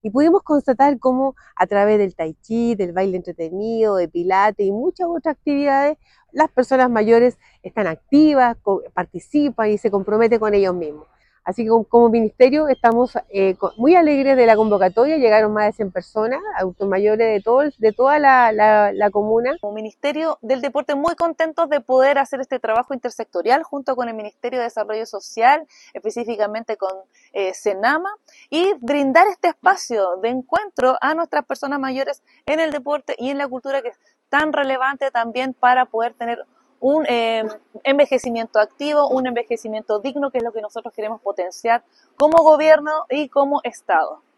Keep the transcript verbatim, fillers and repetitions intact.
y pudimos constatar cómo a través del tai chi, del baile entretenido, de pilates y muchas otras actividades, las personas mayores están activas, participan y se comprometen con ellos mismos. Así que como ministerio estamos eh, muy alegres de la convocatoria, llegaron más de cien personas, adultos mayores de, todo, de toda la, la, la comuna. Como Ministerio del Deporte muy contentos de poder hacer este trabajo intersectorial junto con el Ministerio de Desarrollo Social, específicamente con eh, Senama, y brindar este espacio de encuentro a nuestras personas mayores en el deporte y en la cultura, que es tan relevante también para poder tener un eh, envejecimiento activo, un envejecimiento digno, que es lo que nosotros queremos potenciar como gobierno y como Estado.